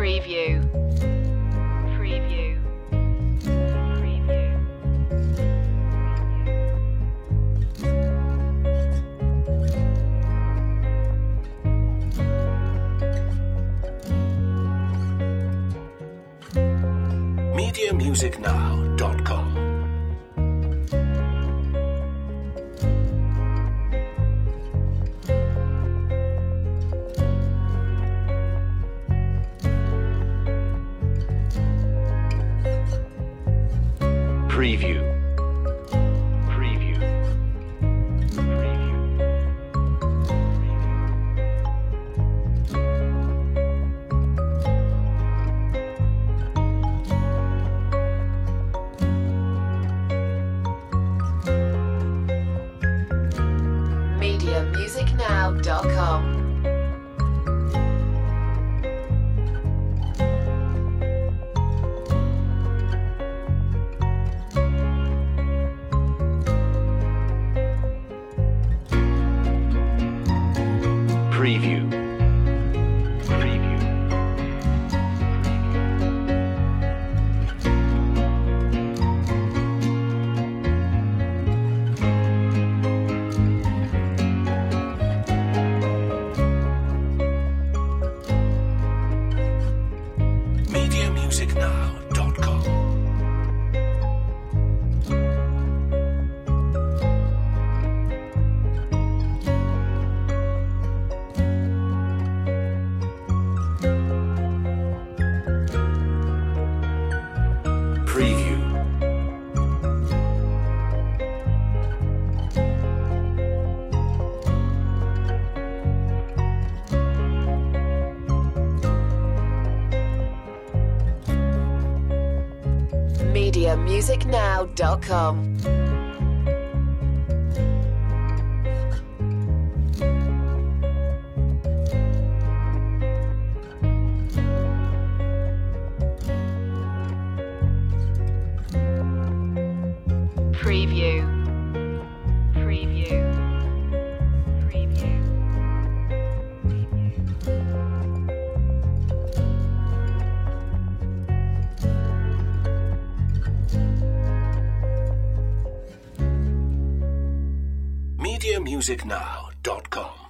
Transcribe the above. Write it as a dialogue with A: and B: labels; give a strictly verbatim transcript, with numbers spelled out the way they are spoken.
A: Preview. Preview. Preview.
B: media music now dot com. Preview. Preview. Preview.
A: media music now dot com.
B: Preview. Preview. media music now dot com. Preview.
A: media music now dot com. Preview. Preview. Preview.
B: media music now dot com.